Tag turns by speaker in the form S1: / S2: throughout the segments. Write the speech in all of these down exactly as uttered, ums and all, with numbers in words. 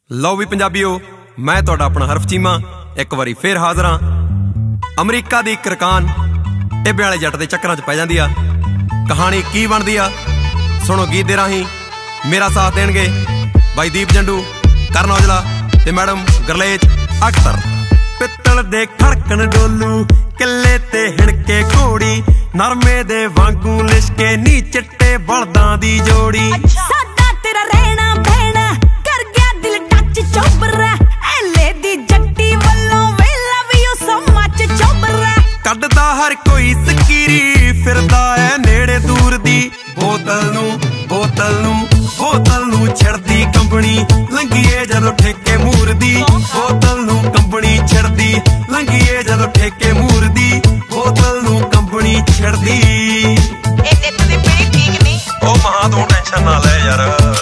S1: लो भी पंजाबियो, मैं तुहाडा अपना हरफ चीमा एक बारी फिर हाज़र हाँ। अमरीका दी करकान टिब्बे वाले जट दे चक्करां च पै जांदी आ। कहानी की बनदी आ सुनो गीत दे राहीं। मेरा साथ देणगे बाई दीप जंडू, करण औजला ते मैडम गरलेज अख्तर। पित्तल दे खड़कन डोलू किले ते हिणके घोड़ी, नरमे दे वांगू लिशके नी चिट्टे बलदां दी जोड़ी।
S2: सादा तेरा रहना बहना कर गया दिल टच चोबरा, एले दी जट्टी वल्लों वे लव यू सो मच चोबरा।
S1: कड्डदा हर कोई सकीरी फिरदा है नेड़े दूर दी, बोतल नू बोतल नू बोतल नू छड़दी कंबनी लंघीए जदों ठेके मूर दी। बोतल नू कंबनी छड़दी लंघीए जदों ठेके मूर दी। बोतल नू कंबनी छड़दी।
S2: ए नित दी पीड़ी ठीक नहीं
S1: ओ मां तू टेंशन ना ले यार।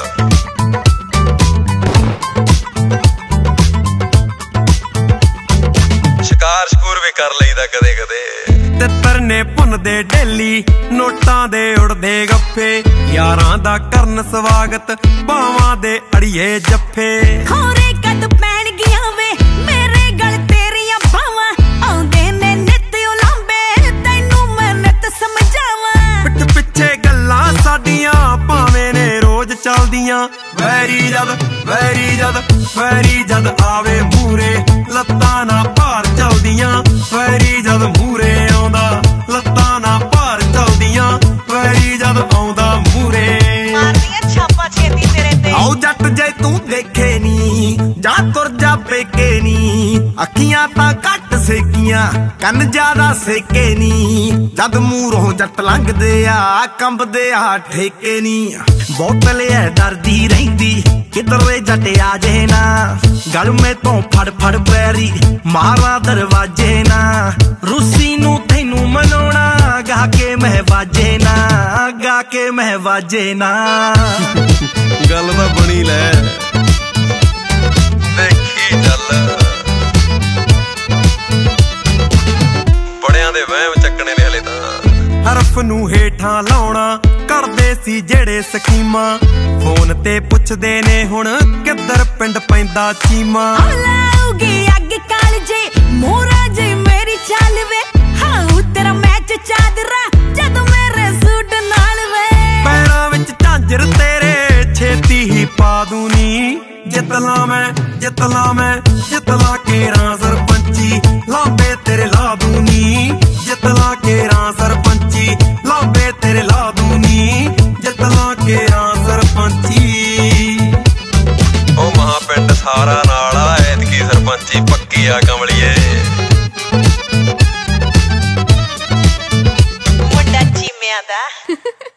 S1: शिकार शकूर भी कर लईदा कदे कदे। तितर ने भुनदे डेली नोटां दे उड़दे गप्फे, यारां दा करन स्वागत बावां दे अड़िए जफ्फे।
S2: खोरे कद पैण गियां वे मेरे गल तेरियां बावां, आउंदे ने नित उलांबे तैनू मैं नित समझावां।
S1: पिठ पिछे गल्लां साडियां भावें ने रोज चलदियां, वैरी जद वैरी जद वैरी जद आवे मूरे लत्तां ना भार चलदियां। वैरी जद मूरे आउंदा लत्तां ना भार चलदियां, वैरी जद आउंदा मूरे
S2: मारदियां छापा छेती तेरे ते।
S3: आओ जट जे तू देखे नी जा तुर जा पेके नी, अखियां तां घट सेकियां कन ज्यादा सेके नी। जद मूरों जट लंघदे आ कंबदे आ ठेके नी, बोतल है डरदी रहिंदी किधरे जट आ जे ना। गल में तो फड़ फड़ पैरी मारा दरवाजे ना, रूसी नू तैनू मनाउणा गा के महवाजे ना, गा के महवाजे ना।
S1: गल तां बनी लै देखी चल, बड़ियां दे वहम चक्कने ने हले तां। हरफ नू हेठां लाउणा करदे सी जेड़े स्कीमां, फोन ते पुछदे ने हुण किधर पिंड पैंदा चीमा।
S2: लाऊगी अग कालजे मोरा जे मेरी चाल वे, हाऊ तेरा मैच चादरा जदों मेरे सूट नाल वे।
S1: पैरां विच झांजर तेरे छेती ही पा दूनी, जितला मैं जितला मैं जितला केरां सरपंची लांबे तेरे ला दूनी। जितला केरां सरपंची लांबे तेरे ला दूनी, जितला केरां सरपंची। ओ महा पिंड सारा नाल आ ऐतकी सरपंची पक्की आ कमलिए।
S2: मुंडा चीमियां दा